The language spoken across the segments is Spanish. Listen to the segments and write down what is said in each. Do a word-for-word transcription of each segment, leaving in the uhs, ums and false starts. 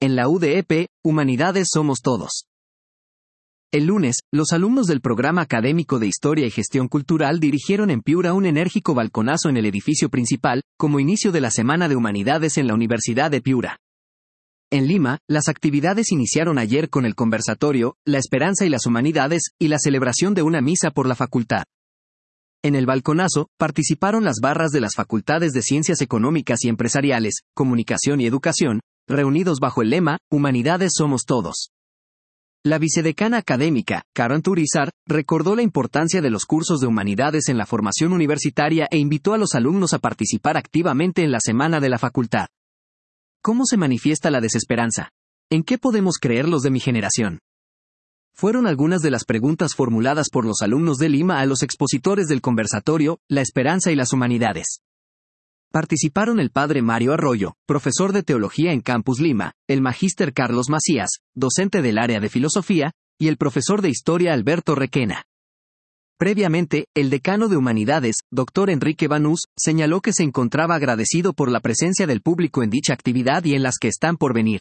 en la U D E P, Humanidades somos todos. El lunes, los alumnos del programa académico de Historia y Gestión Cultural dirigieron en Piura un enérgico balconazo en el edificio principal, como inicio de la Semana de Humanidades en la Universidad de Piura. En Lima, las actividades iniciaron ayer con el conversatorio, La Esperanza y las Humanidades, y la celebración de una misa por la facultad. En el balconazo, participaron las barras de las facultades de Ciencias Económicas y Empresariales, Comunicación y Educación, reunidos bajo el lema, Humanidades somos todos. La vicedecana académica, Karen Turizar, recordó la importancia de los cursos de humanidades en la formación universitaria e invitó a los alumnos a participar activamente en la semana de la facultad. ¿Cómo se manifiesta la desesperanza? ¿En qué podemos creer los de mi generación? Fueron algunas de las preguntas formuladas por los alumnos de Lima a los expositores del conversatorio, La Esperanza y las Humanidades. Participaron el padre Mario Arroyo, profesor de Teología en Campus Lima, el magíster Carlos Macías, docente del área de Filosofía, y el profesor de Historia Alberto Requena. Previamente, el decano de Humanidades, doctor Enrique Banús, señaló que se encontraba agradecido por la presencia del público en dicha actividad y en las que están por venir.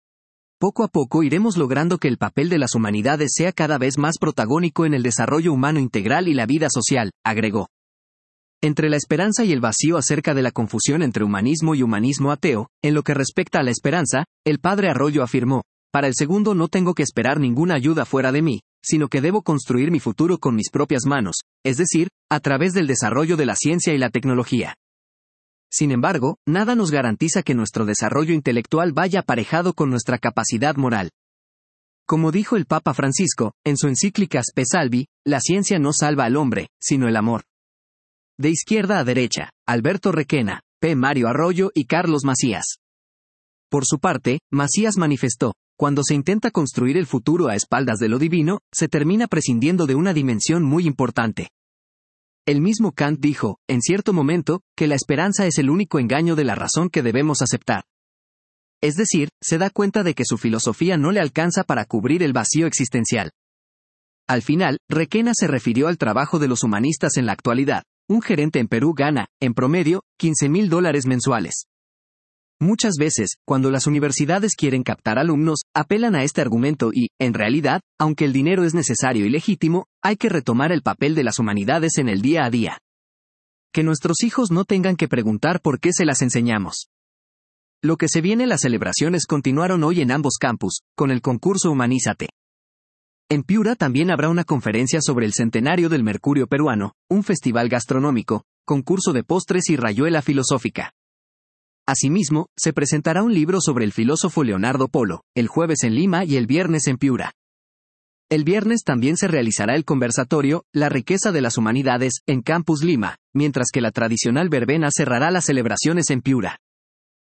Poco a poco iremos logrando que el papel de las humanidades sea cada vez más protagónico en el desarrollo humano integral y la vida social, agregó. Entre la esperanza y el vacío acerca de la confusión entre humanismo y humanismo ateo, en lo que respecta a la esperanza, el padre Arroyo afirmó, para el segundo no tengo que esperar ninguna ayuda fuera de mí, sino que debo construir mi futuro con mis propias manos, es decir, a través del desarrollo de la ciencia y la tecnología. Sin embargo, nada nos garantiza que nuestro desarrollo intelectual vaya aparejado con nuestra capacidad moral. Como dijo el Papa Francisco, en su encíclica Spe Salvi, la ciencia no salva al hombre, sino el amor. De izquierda a derecha, Alberto Requena, P. Mario Arroyo y Carlos Macías. Por su parte, Macías manifestó, cuando se intenta construir el futuro a espaldas de lo divino, se termina prescindiendo de una dimensión muy importante. El mismo Kant dijo, en cierto momento, que la esperanza es el único engaño de la razón que debemos aceptar. Es decir, se da cuenta de que su filosofía no le alcanza para cubrir el vacío existencial. Al final, Requena se refirió al trabajo de los humanistas en la actualidad. Un gerente en Perú gana, en promedio, quince mil dólares mensuales. Muchas veces, cuando las universidades quieren captar alumnos, apelan a este argumento y, en realidad, aunque el dinero es necesario y legítimo, hay que retomar el papel de las humanidades en el día a día. Que nuestros hijos no tengan que preguntar por qué se las enseñamos. Lo que se viene, las celebraciones continuaron hoy en ambos campus, con el concurso Humanízate. En Piura también habrá una conferencia sobre el centenario del Mercurio peruano, un festival gastronómico, concurso de postres y rayuela filosófica. Asimismo, se presentará un libro sobre el filósofo Leonardo Polo, el jueves en Lima y el viernes en Piura. El viernes también se realizará el conversatorio, La riqueza de las humanidades, en Campus Lima, mientras que la tradicional verbena cerrará las celebraciones en Piura.